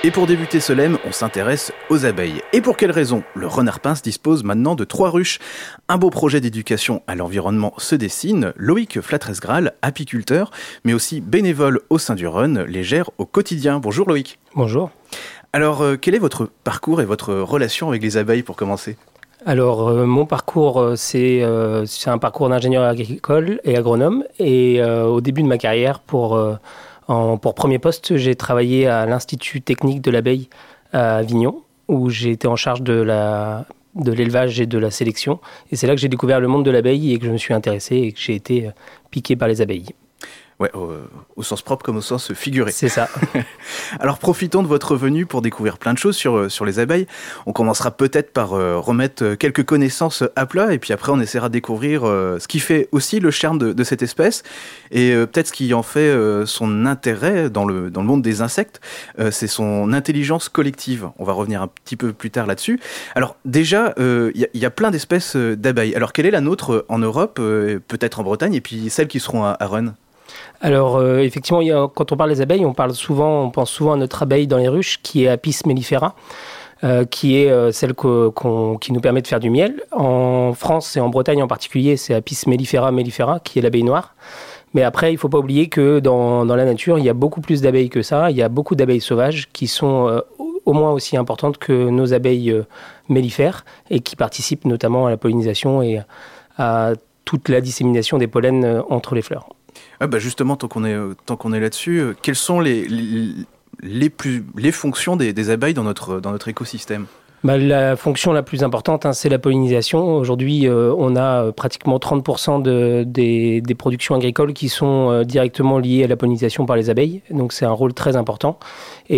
Et pour débuter ce lemme, on s'intéresse aux abeilles. Et pour quelle raison ? Le Renard Pince dispose maintenant de 3 ruches. Un beau projet d'éducation à l'environnement se dessine. Loïc Flatresgral, apiculteur, mais aussi bénévole au sein du Run, les gère au quotidien. Bonjour Loïc. Bonjour. Alors, quel est votre parcours et votre relation avec les abeilles pour commencer ? Alors, mon parcours, c'est un parcours d'ingénieur agricole et agronome. Et au début de ma carrière, pour premier poste, j'ai travaillé à l'Institut technique de l'abeille à Avignon, où j'ai été en charge de l'élevage et de la sélection. Et c'est là que j'ai découvert le monde de l'abeille et que je me suis intéressé et que j'ai été piqué par les abeilles. Ouais, au sens propre comme au sens figuré. C'est ça. Alors profitons de votre venue pour découvrir plein de choses sur les abeilles. On commencera peut-être par remettre quelques connaissances à plat et puis après on essaiera de découvrir ce qui fait aussi le charme de cette espèce et peut-être ce qui en fait son intérêt dans le monde des insectes, c'est son intelligence collective. On va revenir un petit peu plus tard là-dessus. Alors déjà, il y a plein d'espèces d'abeilles. Alors quelle est la nôtre en Europe, peut-être en Bretagne et puis celles qui seront à Rennes ? Alors effectivement, quand on parle des abeilles, on pense souvent à notre abeille dans les ruches qui est Apis mellifera, qui est celle qui nous permet de faire du miel. En France et en Bretagne en particulier, c'est Apis mellifera qui est l'abeille noire. Mais après, il ne faut pas oublier que dans la nature, il y a beaucoup plus d'abeilles que ça. Il y a beaucoup d'abeilles sauvages qui sont au moins aussi importantes que nos abeilles mellifères et qui participent notamment à la pollinisation et à toute la dissémination des pollens entre les fleurs. Ah bah justement, tant qu'on est là-dessus, quelles sont les fonctions des abeilles dans notre écosystème ? La fonction la plus importante, c'est la pollinisation. Aujourd'hui, on a pratiquement 30% des productions agricoles qui sont directement liées à la pollinisation par les abeilles. Donc c'est un rôle très important. Et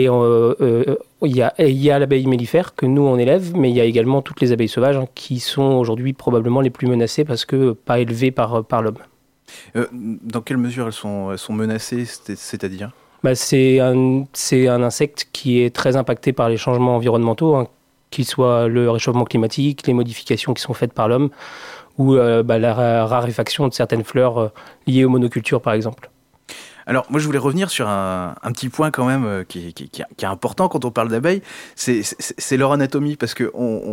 il y a l'abeille mellifère que nous on élève, mais il y a également toutes les abeilles sauvages qui sont aujourd'hui probablement les plus menacées parce que pas élevées par l'homme. Dans quelle mesure elles sont menacées, c'est-à-dire ? C'est un insecte qui est très impacté par les changements environnementaux, qu'il soit le réchauffement climatique, les modifications qui sont faites par l'homme, ou la raréfaction de certaines fleurs liées aux monocultures, par exemple. Alors, moi, je voulais revenir sur un petit point quand même qui est important quand on parle d'abeilles, c'est leur anatomie, parce que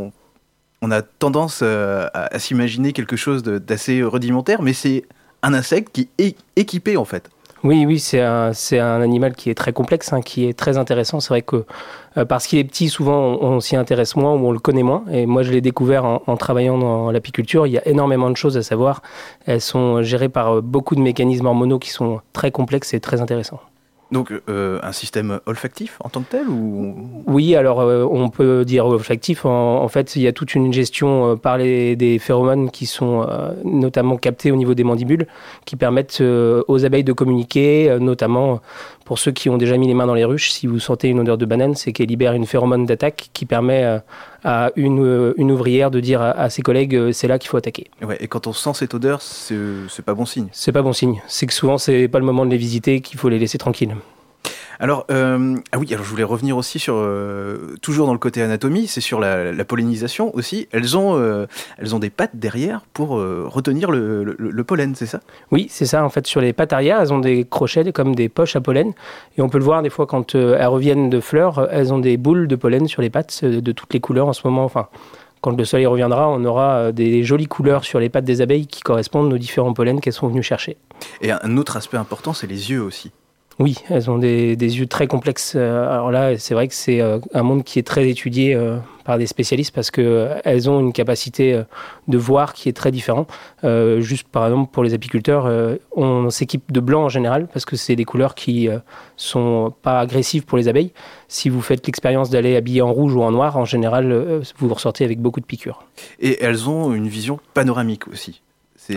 on a tendance à s'imaginer quelque chose d'assez rudimentaire, mais c'est un insecte qui est équipé en fait. Oui, c'est un animal qui est très complexe, qui est très intéressant. C'est vrai que parce qu'il est petit, souvent on s'y intéresse moins ou on le connaît moins. Et moi, je l'ai découvert en travaillant dans l'apiculture. Il y a énormément de choses à savoir. Elles sont gérées par beaucoup de mécanismes hormonaux qui sont très complexes et très intéressants. Donc un système olfactif en tant que tel ou... Oui, alors on peut dire olfactif. En fait, il y a toute une gestion par des phéromones qui sont notamment captés au niveau des mandibules, qui permettent aux abeilles de communiquer, notamment pour ceux qui ont déjà mis les mains dans les ruches. Si vous sentez une odeur de banane, c'est qu'elle libère une phéromone d'attaque qui permet à une ouvrière de dire à ses collègues c'est là qu'il faut attaquer. Ouais, et quand on sent cette odeur, c'est pas bon signe. C'est pas bon signe. C'est que souvent c'est pas le moment de les visiter, qu'il faut les laisser tranquilles. Alors, alors je voulais revenir aussi sur, toujours dans le côté anatomie, c'est sur la pollinisation aussi. Elles ont des pattes derrière pour retenir le pollen, c'est ça ? Oui, c'est ça. En fait, sur les pattes arrière, elles ont des crochets comme des poches à pollen. Et on peut le voir des fois quand elles reviennent de fleurs, elles ont des boules de pollen sur les pattes de toutes les couleurs en ce moment. Enfin, quand le soleil reviendra, on aura des jolies couleurs sur les pattes des abeilles qui correspondent aux différents pollens qu'elles sont venues chercher. Et un autre aspect important, c'est les yeux aussi. Oui, elles ont des yeux très complexes. Alors là, c'est vrai que c'est un monde qui est très étudié par des spécialistes parce qu'elles ont une capacité de voir qui est très différente. Juste par exemple, pour les apiculteurs, on s'équipe de blanc en général parce que c'est des couleurs qui sont pas agressives pour les abeilles. Si vous faites l'expérience d'aller habiller en rouge ou en noir, en général, vous ressortez avec beaucoup de piqûres. Et elles ont une vision panoramique aussi. C'est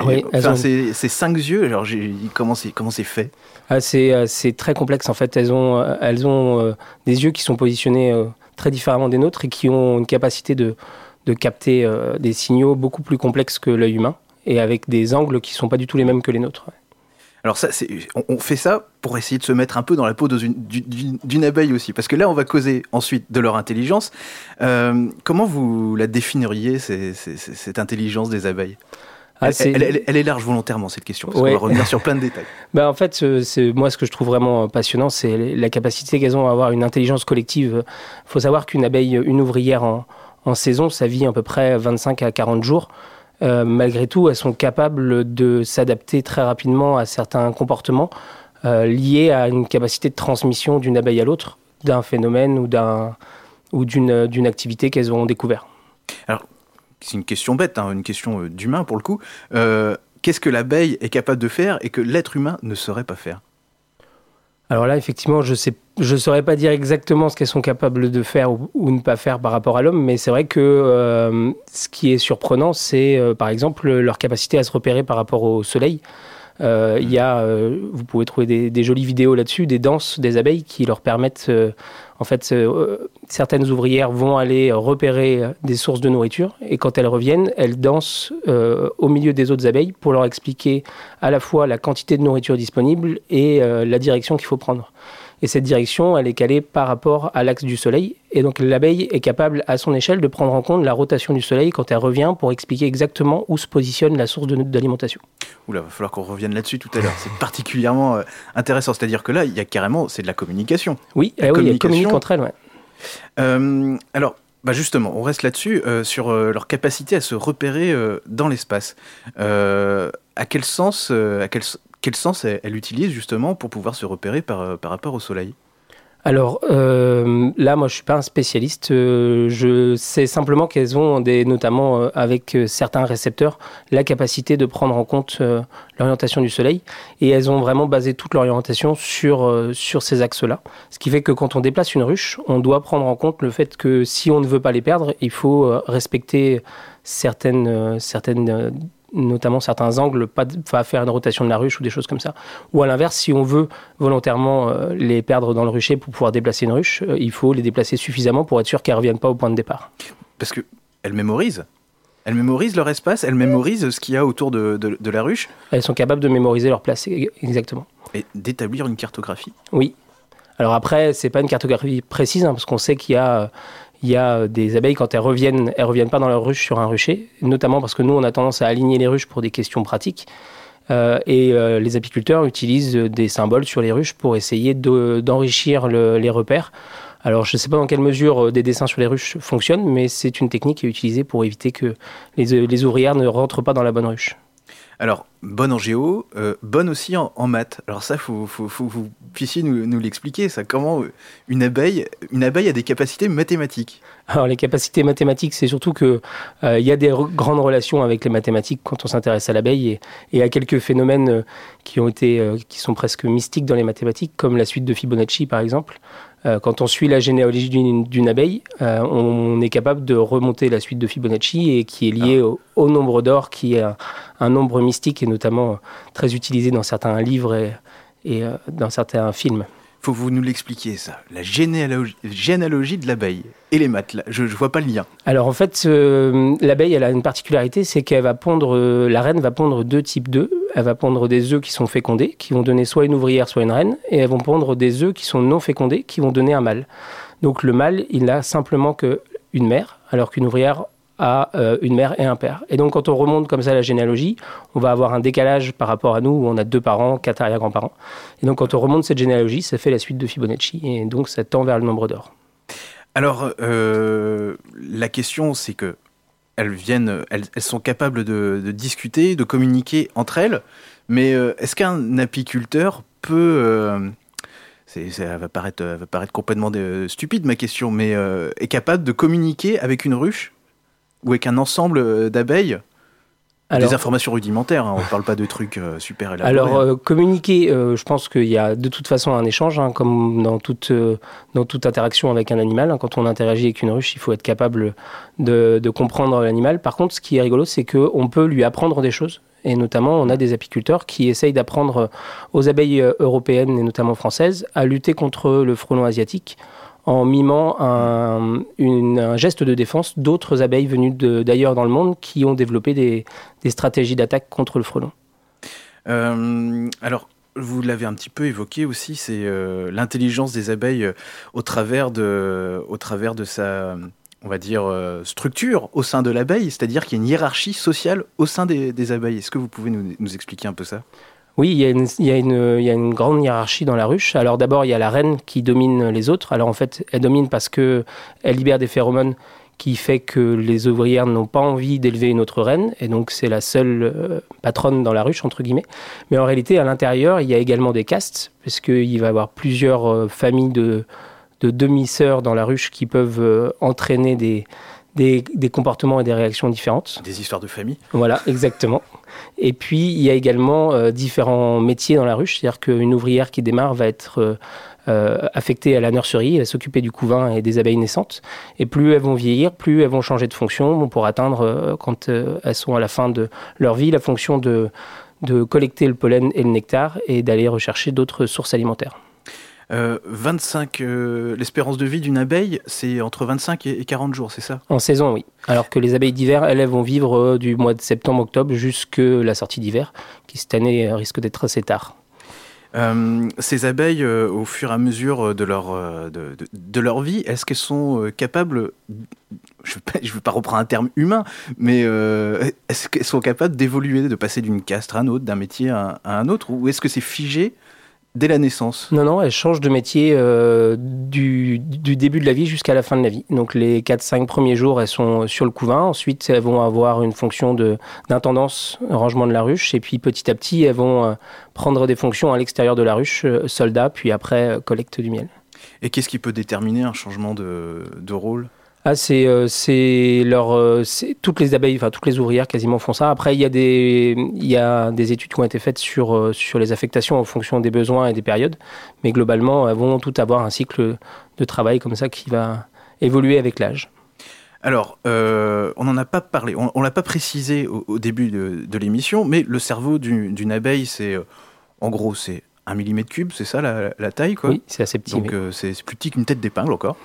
5 yeux, alors comment c'est fait ? C'est très complexe en fait. Elles ont des yeux qui sont positionnés très différemment des nôtres et qui ont une capacité de capter des signaux beaucoup plus complexes que l'œil humain et avec des angles qui ne sont pas du tout les mêmes que les nôtres. Alors ça, on fait ça pour essayer de se mettre un peu dans la peau d'une abeille aussi, parce que là on va causer ensuite de leur intelligence. Comment vous la définiriez, cette intelligence des abeilles ? Elle est large volontairement, cette question, parce qu'on va revenir sur plein de détails. En fait, moi, ce que je trouve vraiment passionnant, c'est la capacité qu'elles ont à avoir une intelligence collective. Il faut savoir qu'une abeille, une ouvrière en saison, ça vit à peu près 25 à 40 jours. Malgré tout, elles sont capables de s'adapter très rapidement à certains comportements liés à une capacité de transmission d'une abeille à l'autre, d'un phénomène ou d'une activité qu'elles ont découvert. Alors, c'est une question bête, une question d'humain pour le coup. Qu'est-ce que l'abeille est capable de faire et que l'être humain ne saurait pas faire ? Alors là, effectivement, je saurais pas dire exactement ce qu'elles sont capables de faire ou ne pas faire par rapport à l'homme, mais c'est vrai que ce qui est surprenant, c'est par exemple leur capacité à se repérer par rapport au soleil. Vous pouvez trouver des jolies vidéos là-dessus, des danses des abeilles qui leur permettent, certaines ouvrières vont aller repérer des sources de nourriture et quand elles reviennent, elles dansent au milieu des autres abeilles pour leur expliquer à la fois la quantité de nourriture disponible et la direction qu'il faut prendre. Et cette direction, elle est calée par rapport à l'axe du soleil. Et donc l'abeille est capable, à son échelle, de prendre en compte la rotation du soleil quand elle revient pour expliquer exactement où se positionne la source d'alimentation. Oula, va falloir qu'on revienne là-dessus tout à l'heure. C'est particulièrement intéressant. C'est-à-dire que là, il y a carrément, c'est de la communication. Oui, elles communiquent entre elles, ouais. Alors, justement, on reste là-dessus, sur leur capacité à se repérer dans l'espace. À quel sens elle utilise justement pour pouvoir se repérer par rapport au soleil ? Alors là, moi, je suis pas un spécialiste. Je sais simplement qu'elles ont, notamment avec certains récepteurs, la capacité de prendre en compte l'orientation du soleil. Et elles ont vraiment basé toute l'orientation sur ces axes-là. Ce qui fait que quand on déplace une ruche, on doit prendre en compte le fait que si on ne veut pas les perdre, il faut respecter certaines notamment certains angles, pas faire une rotation de la ruche ou des choses comme ça. Ou à l'inverse, si on veut volontairement les perdre dans le rucher pour pouvoir déplacer une ruche, il faut les déplacer suffisamment pour être sûr qu'elles ne reviennent pas au point de départ. Parce qu'elles mémorisent. Elles mémorisent leur espace, elles mémorisent ce qu'il y a autour de la ruche. Elles sont capables de mémoriser leur place, exactement. Et d'établir une cartographie. Oui. Alors après, c'est pas une cartographie précise, parce qu'on sait qu'il y a des abeilles, quand elles reviennent pas dans leur ruche sur un rucher, notamment parce que nous, on a tendance à aligner les ruches pour des questions pratiques. Les apiculteurs utilisent des symboles sur les ruches pour essayer d'enrichir les repères. Alors, je ne sais pas dans quelle mesure des dessins sur les ruches fonctionnent, mais c'est une technique qui est utilisée pour éviter que les ouvrières ne rentrent pas dans la bonne ruche. Alors, bonne en géo, bonne aussi en maths. Alors ça, faut vous puissiez nous l'expliquer, ça. Comment une abeille a des capacités mathématiques ? Alors, les capacités mathématiques, c'est surtout que y a des grandes relations avec les mathématiques quand on s'intéresse à l'abeille et à quelques phénomènes qui sont presque mystiques dans les mathématiques, comme la suite de Fibonacci, par exemple. Quand on suit la généalogie d'une abeille, on est capable de remonter la suite de Fibonacci et qui est liée au nombre d'or, qui est un nombre mystique et notamment très utilisé dans certains livres et dans certains films. Faut que vous nous l'expliquiez, ça. La généalogie de l'abeille et les maths, là, je vois pas le lien. Alors en fait, l'abeille, elle a une particularité, c'est qu'elle va pondre, la reine va pondre 2 types d'œufs. Elle va pondre des œufs qui sont fécondés, qui vont donner soit une ouvrière, soit une reine, et elles vont pondre des œufs qui sont non fécondés, qui vont donner un mâle. Donc le mâle, il n'a simplement qu'une mère, alors qu'une ouvrière a une mère et un père. Et donc quand on remonte comme ça la généalogie, on va avoir un décalage par rapport à nous, où on a 2 parents, 4 arrière-grands-parents. Et donc quand on remonte cette généalogie, ça fait la suite de Fibonacci, et donc ça tend vers le nombre d'or. Alors, la question, c'est que elles sont capables de discuter, de communiquer entre elles, mais est-ce qu'un apiculteur peut... ça va paraître complètement stupide ma question, mais est capable de communiquer avec une ruche ou avec un ensemble d'abeilles? Des informations rudimentaires, on ne parle pas de trucs super élaborés. Alors, communiquer, je pense qu'il y a de toute façon un échange, comme dans toute interaction avec un animal. Quand on interagit avec une ruche, il faut être capable de comprendre l'animal. Par contre, ce qui est rigolo, c'est qu'on peut lui apprendre des choses. Et notamment, on a des apiculteurs qui essayent d'apprendre aux abeilles européennes, et notamment françaises, à lutter contre le frelon asiatique, en mimant un geste de défense d'autres abeilles venues d'ailleurs dans le monde qui ont développé des stratégies d'attaque contre le frelon. Alors, vous l'avez un petit peu évoqué aussi, c'est l'intelligence des abeilles au travers de sa... on va dire, structure au sein de l'abeille, c'est-à-dire qu'il y a une hiérarchie sociale au sein des abeilles. Est-ce que vous pouvez nous expliquer un peu ça ? Oui, il y a une grande hiérarchie dans la ruche. Alors d'abord, il y a la reine qui domine les autres. Alors en fait, elle domine parce qu'elle libère des phéromones qui fait que les ouvrières n'ont pas envie d'élever une autre reine. Et donc c'est la seule patronne dans la ruche, entre guillemets. Mais en réalité, à l'intérieur, il y a également des castes, parce qu'il va y avoir plusieurs familles de demi-sœurs dans la ruche qui peuvent entraîner des comportements et des réactions différentes. Des histoires de famille. Voilà, exactement. Et puis, il y a également différents métiers dans la ruche. C'est-à-dire qu'une ouvrière qui démarre va être affectée à la nurserie, elle va s'occuper du couvain et des abeilles naissantes. Et plus elles vont vieillir, plus elles vont changer de fonction pour atteindre, quand elles sont à la fin de leur vie, la fonction de collecter le pollen et le nectar et d'aller rechercher d'autres sources alimentaires. L'espérance de vie d'une abeille, c'est entre 25 et 40 jours, c'est ça ? En saison, oui. Alors que les abeilles d'hiver, elles vont vivre du mois de septembre-octobre jusqu'à la sortie d'hiver, qui cette année risque d'être assez tard. Ces abeilles, au fur et à mesure de leur vie, est-ce qu'elles sont capables, je ne veux pas reprendre un terme humain, mais est-ce qu'elles sont capables d'évoluer, de passer d'une caste à un autre, d'un métier à un autre, ou est-ce que c'est figé dès la naissance ? Non, elles changent de métier du début de la vie jusqu'à la fin de la vie. Donc les 4-5 premiers jours, elles sont sur le couvain. Ensuite, elles vont avoir une fonction d'intendance, rangement de la ruche. Et puis petit à petit, elles vont prendre des fonctions à l'extérieur de la ruche, soldats, puis après, collecte du miel. Et qu'est-ce qui peut déterminer un changement de rôle ? C'est toutes les abeilles, enfin toutes les ouvrières quasiment font ça. Après, il y a des études qui ont été faites sur les affectations en fonction des besoins et des périodes. Mais globalement, elles vont toutes avoir un cycle de travail comme ça qui va évoluer avec l'âge. Alors, on n'en a pas parlé, on l'a pas précisé au début de l'émission, mais le cerveau d'une abeille, en gros, c'est 1 mm3, c'est ça la taille, quoi ? Oui, c'est assez petit. Donc c'est plus petit qu'une tête d'épingle encore.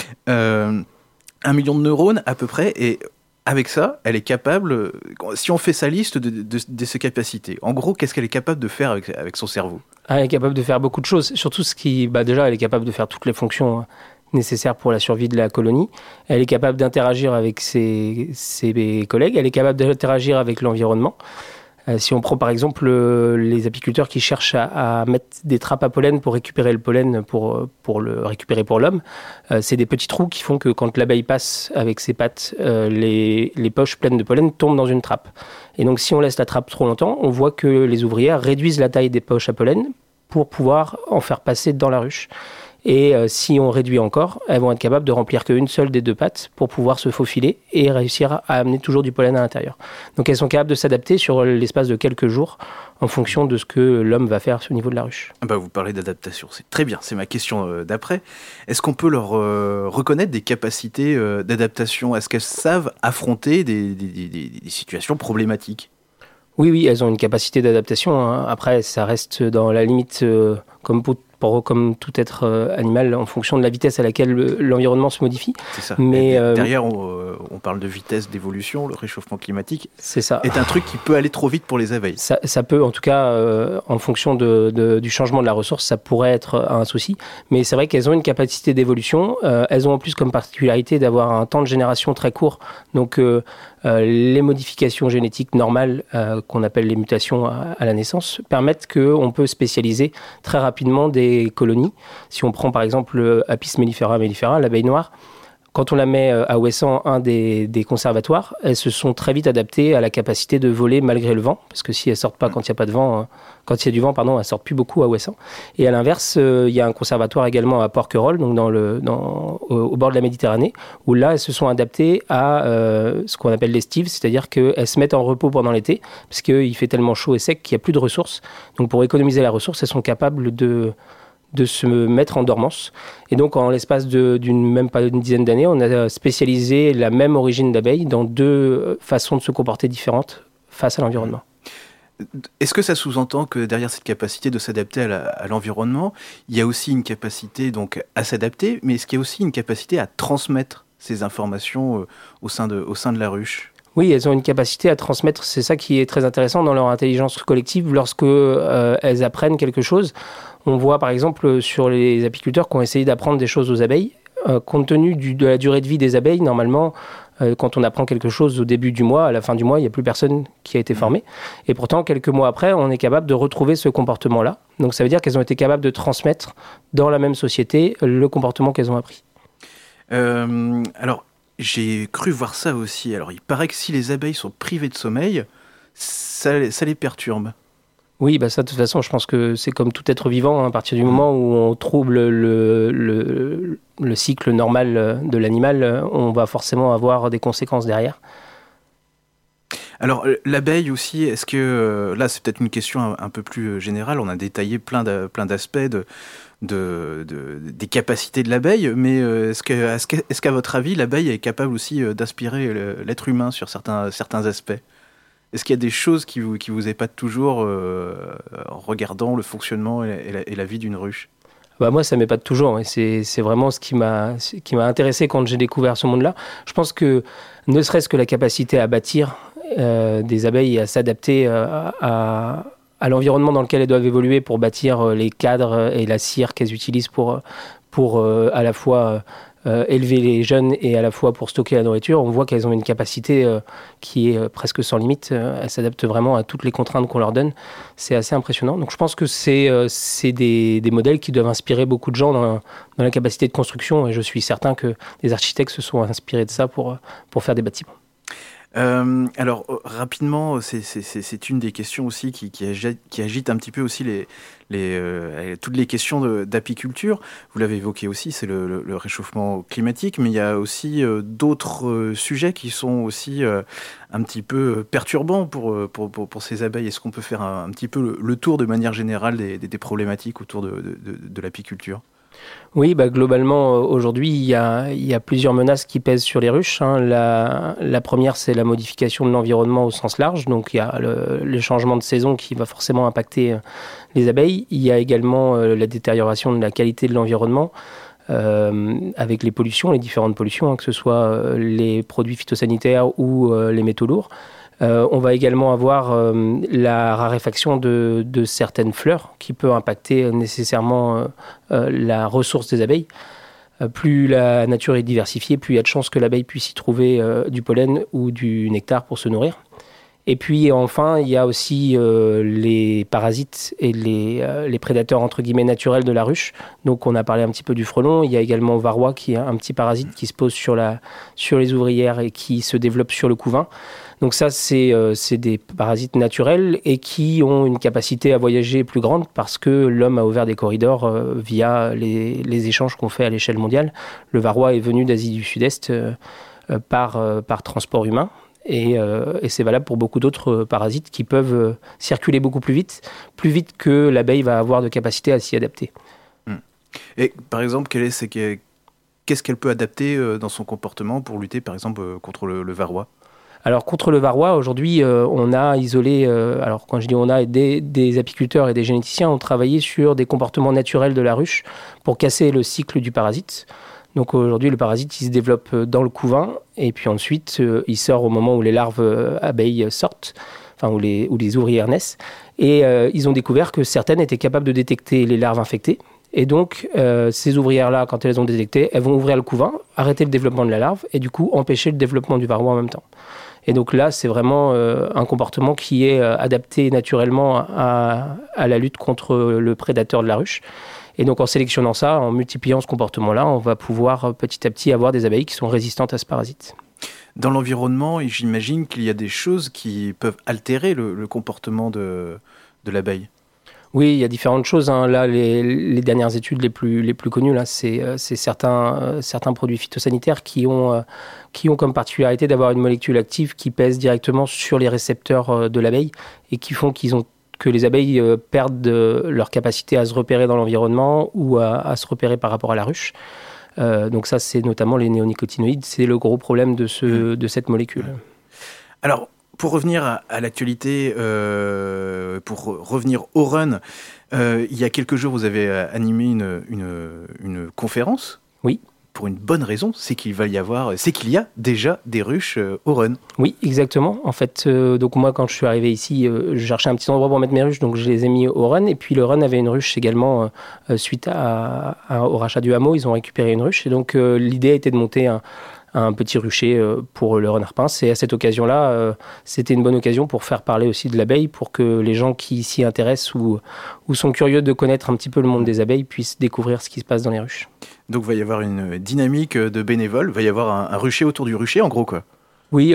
1 million de neurones à peu près, et avec ça, elle est capable, si on fait sa liste de ses capacités, en gros, qu'est-ce qu'elle est capable de faire avec son cerveau ? Elle est capable de faire beaucoup de choses, surtout déjà, elle est capable de faire toutes les fonctions nécessaires pour la survie de la colonie. Elle est capable d'interagir avec ses collègues, elle est capable d'interagir avec l'environnement. Si on prend par exemple les apiculteurs qui cherchent à mettre des trappes à pollen pour récupérer le pollen, pour le récupérer pour l'homme, c'est des petits trous qui font que quand l'abeille passe avec ses pattes, les poches pleines de pollen tombent dans une trappe. Et donc si on laisse la trappe trop longtemps, on voit que les ouvrières réduisent la taille des poches à pollen pour pouvoir en faire passer dans la ruche. Et si on réduit encore, elles vont être capables de remplir qu'une seule des deux pattes pour pouvoir se faufiler et réussir à amener toujours du pollen à l'intérieur. Donc elles sont capables de s'adapter sur l'espace de quelques jours en fonction de ce que l'homme va faire au niveau de la ruche. Vous parlez d'adaptation, c'est très bien, c'est ma question d'après. Est-ce qu'on peut leur reconnaître des capacités d'adaptation ? Est-ce qu'elles savent affronter des situations problématiques ? Oui, elles ont une capacité d'adaptation. Hein. Après, ça reste dans la limite, comme tout être animal, en fonction de la vitesse à laquelle l'environnement se modifie. C'est ça. Mais derrière, on parle de vitesse d'évolution. Le réchauffement climatique est un truc qui peut aller trop vite pour les abeilles. Ça peut, en tout cas, en fonction du changement de la ressource, ça pourrait être un souci. Mais c'est vrai qu'elles ont une capacité d'évolution. Elles ont en plus comme particularité d'avoir un temps de génération très court. Donc, les modifications génétiques normales, qu'on appelle les mutations à la naissance, permettent qu'on peut spécialiser très rapidement des colonies. Si on prend par exemple Apis mellifera, l'abeille noire, quand on la met à Ouessant, un des conservatoires, elles se sont très vite adaptées à la capacité de voler malgré le vent, parce que si elles sortent pas quand il y a pas de vent, quand il y a du vent, elles sortent plus beaucoup à Ouessant. Et à l'inverse, il y a un conservatoire également à Porquerolles, donc au bord de la Méditerranée, où là elles se sont adaptées à ce qu'on appelle l'estive, c'est-à-dire qu'elles se mettent en repos pendant l'été, parce qu'il fait tellement chaud et sec qu'il n'y a plus de ressources. Donc pour économiser la ressource, elles sont capables de se mettre en dormance. Et donc, en l'espace même pas une dizaine d'années, on a spécialisé la même origine d'abeilles dans deux façons de se comporter différentes face à l'environnement. Est-ce que ça sous-entend que derrière cette capacité de s'adapter à l'environnement, il y a aussi une capacité donc, à s'adapter, mais est-ce qu'il y a aussi une capacité à transmettre ces informations au sein de la ruche ? Oui, elles ont une capacité à transmettre, c'est ça qui est très intéressant dans leur intelligence collective. Lorsque elles apprennent quelque chose, on voit par exemple sur les apiculteurs qui ont essayé d'apprendre des choses aux abeilles, compte tenu de la durée de vie des abeilles, normalement, quand on apprend quelque chose au début du mois, à la fin du mois, il n'y a plus personne qui a été formé. Et pourtant, quelques mois après, on est capable de retrouver ce comportement-là. Donc ça veut dire qu'elles ont été capables de transmettre dans la même société le comportement qu'elles ont appris. Alors, j'ai cru voir ça aussi. Alors, il paraît que si les abeilles sont privées de sommeil, ça les perturbe. Oui, bah ça, de toute façon, je pense que c'est comme tout être vivant, hein, à partir du moment où on trouble le cycle normal de l'animal, on va forcément avoir des conséquences derrière. Alors, l'abeille aussi, est-ce que... là, c'est peut-être une question un peu plus générale. On a détaillé plein d'aspects des capacités de l'abeille, mais est-ce qu'à votre avis, l'abeille est capable aussi d'inspirer l'être humain sur certains aspects ? Est-ce qu'il y a des choses qui vous épatent toujours en regardant le fonctionnement et la vie d'une ruche ? Bah moi, ça m'épate toujours. Et c'est vraiment ce qui m'a intéressé quand j'ai découvert ce monde-là. Je pense que, ne serait-ce que la capacité à bâtir des abeilles et à s'adapter à l'environnement dans lequel elles doivent évoluer pour bâtir les cadres et la cire qu'elles utilisent pour à la fois élever les jeunes et à la fois pour stocker la nourriture, on voit qu'elles ont une capacité qui est presque sans limite. Elles s'adaptent vraiment à toutes les contraintes qu'on leur donne. C'est assez impressionnant. Donc je pense que c'est des modèles qui doivent inspirer beaucoup de gens dans la capacité de construction, et je suis certain que des architectes se sont inspirés de ça pour faire des bâtiments. Alors rapidement, c'est une des questions aussi qui agite un petit peu aussi toutes les questions d'apiculture. Vous l'avez évoqué aussi, c'est le réchauffement climatique, mais il y a aussi d'autres sujets qui sont aussi un petit peu perturbants pour ces abeilles. Est-ce qu'on peut faire un petit peu le tour de manière générale des problématiques autour de l'apiculture ? Oui, bah globalement, aujourd'hui, il y a plusieurs menaces qui pèsent sur les ruches, hein. La première, c'est la modification de l'environnement au sens large. Donc, il y a le changement de saison qui va forcément impacter les abeilles. Il y a également la détérioration de la qualité de l'environnement avec les pollutions, les différentes pollutions, hein, que ce soit les produits phytosanitaires ou les métaux lourds. On va également avoir la raréfaction de certaines fleurs qui peut impacter nécessairement la ressource des abeilles. Plus la nature est diversifiée, plus il y a de chances que l'abeille puisse y trouver du pollen ou du nectar pour se nourrir. Et puis enfin, il y a aussi les parasites et les prédateurs entre guillemets naturels de la ruche. Donc on a parlé un petit peu du frelon. Il y a également varroa qui est un petit parasite qui se pose sur les ouvrières et qui se développe sur le couvain. Donc ça, c'est des parasites naturels et qui ont une capacité à voyager plus grande parce que l'homme a ouvert des corridors via les échanges qu'on fait à l'échelle mondiale. Le varroa est venu d'Asie du Sud-Est par transport humain. Et c'est valable pour beaucoup d'autres parasites qui peuvent circuler beaucoup plus vite que l'abeille va avoir de capacité à s'y adapter. Et par exemple, qu'est-ce qu'elle peut adapter dans son comportement pour lutter par exemple contre le varroa ? Alors contre le varroa, aujourd'hui, on a isolé, alors quand je dis on a, des apiculteurs et des généticiens ont travaillé sur des comportements naturels de la ruche pour casser le cycle du parasite. Donc aujourd'hui, le parasite, il se développe dans le couvain et puis ensuite, il sort au moment où les larves abeilles sortent, enfin où les ouvrières naissent. Et ils ont découvert que certaines étaient capables de détecter les larves infectées. Et donc, ces ouvrières-là, quand elles ont détecté, elles vont ouvrir le couvain, arrêter le développement de la larve et du coup empêcher le développement du varroa en même temps. Et donc là, c'est vraiment un comportement qui est adapté naturellement à la lutte contre le prédateur de la ruche. Et donc en sélectionnant ça, en multipliant ce comportement-là, on va pouvoir petit à petit avoir des abeilles qui sont résistantes à ce parasite. Dans l'environnement, j'imagine qu'il y a des choses qui peuvent altérer le comportement de l'abeille. Oui, il y a différentes choses, hein. Là, les dernières études les plus connues, là, c'est certains produits phytosanitaires qui ont comme particularité d'avoir une molécule active qui pèse directement sur les récepteurs de l'abeille et qui font que les abeilles perdent leur capacité à se repérer dans l'environnement ou à se repérer par rapport à la ruche. Donc ça, c'est notamment les néonicotinoïdes. C'est le gros problème de cette molécule. Alors, pour revenir à l'actualité, pour revenir au run, il y a quelques jours, vous avez animé une conférence. Oui. pour une bonne raison, c'est qu'il y a déjà des ruches au Rhône. Oui, exactement. En fait, donc moi, quand je suis arrivé ici, je cherchais un petit endroit pour mettre mes ruches, donc je les ai mis au Rhône. Et puis le Rhône avait une ruche également suite au rachat du hameau. Ils ont récupéré une ruche. Et donc l'idée était de monter un petit rucher pour le renard pince. Et à cette occasion-là, c'était une bonne occasion pour faire parler aussi de l'abeille, pour que les gens qui s'y intéressent ou sont curieux de connaître un petit peu le monde des abeilles puissent découvrir ce qui se passe dans les ruches. Donc il va y avoir une dynamique de bénévoles, il va y avoir un rucher autour du rucher en gros quoi. Oui,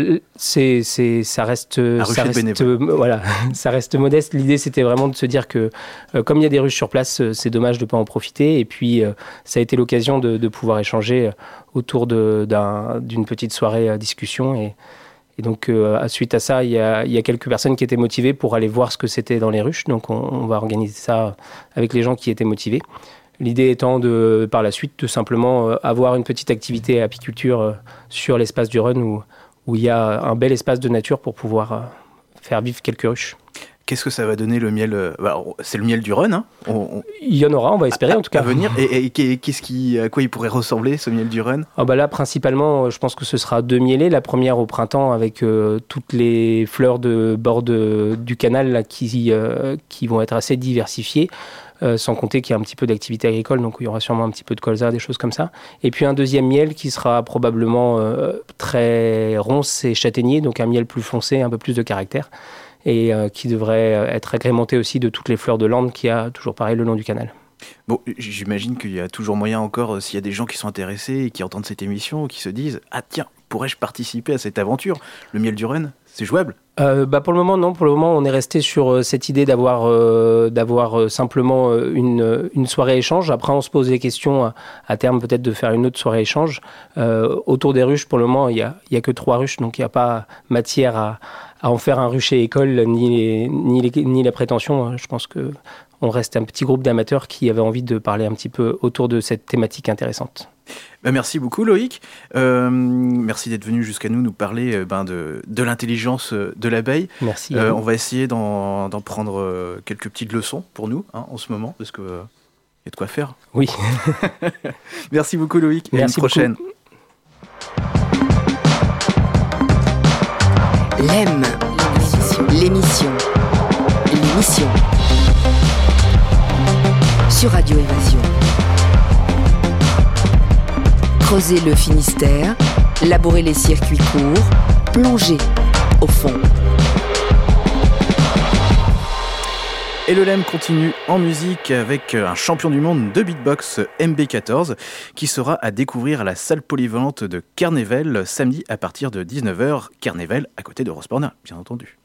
ça reste voilà, ça reste modeste. L'idée, c'était vraiment de se dire que comme il y a des ruches sur place, c'est dommage de ne pas en profiter. Et puis, ça a été l'occasion de pouvoir échanger autour d'une petite soirée discussion. Et donc, suite à ça, il y a quelques personnes qui étaient motivées pour aller voir ce que c'était dans les ruches. Donc, on va organiser ça avec les gens qui étaient motivés. L'idée étant par la suite de simplement avoir une petite activité apiculture sur l'espace du Rhône où il y a un bel espace de nature pour pouvoir faire vivre quelques ruches. Qu'est-ce que ça va donner le miel c'est le miel du Rhône, hein Il y en aura, on va espérer en tout cas. À venir. Et à quoi il pourrait ressembler ce miel du Rhône? Là, principalement, je pense que ce sera 2 mielées. La première au printemps avec toutes les fleurs de bord du canal là, qui vont être assez diversifiées. Sans compter qu'il y a un petit peu d'activité agricole, donc il y aura sûrement un petit peu de colza, des choses comme ça. Et puis un deuxième miel qui sera probablement très ronce et châtaignier, donc un miel plus foncé, un peu plus de caractère, et qui devrait être agrémenté aussi de toutes les fleurs de lande qu'il y a toujours pareil le long du canal. Bon, j'imagine qu'il y a toujours moyen encore, s'il y a des gens qui sont intéressés et qui entendent cette émission, qui se disent « Ah tiens, pourrais-je participer à cette aventure ? Le miel du Rhône, c'est jouable ?» Pour le moment, non. Pour le moment, on est resté sur cette idée d'avoir simplement une soirée échange. Après, on se pose des questions à terme, peut-être de faire une autre soirée échange. Autour des ruches, pour le moment, il y a que 3 ruches, donc il n'y a pas matière à en faire un rucher école, ni la prétention. Je pense qu'on reste un petit groupe d'amateurs qui avaient envie de parler un petit peu autour de cette thématique intéressante. Merci beaucoup Loïc, merci d'être venu jusqu'à nous parler de l'intelligence de l'abeille. Merci. On va essayer d'en prendre quelques petites leçons pour nous en ce moment, parce qu'il y a de quoi faire. Oui. Merci beaucoup Loïc, et merci à une prochaine. L'émission sur Radio Évasion. Creuser le Finistère, labourer les circuits courts, plonger au fond. Et le LEM continue en musique avec un champion du monde de beatbox MB14 qui sera à découvrir à la salle polyvalente de Carnével samedi à partir de 19h. Carnével à côté de Rosport, bien entendu.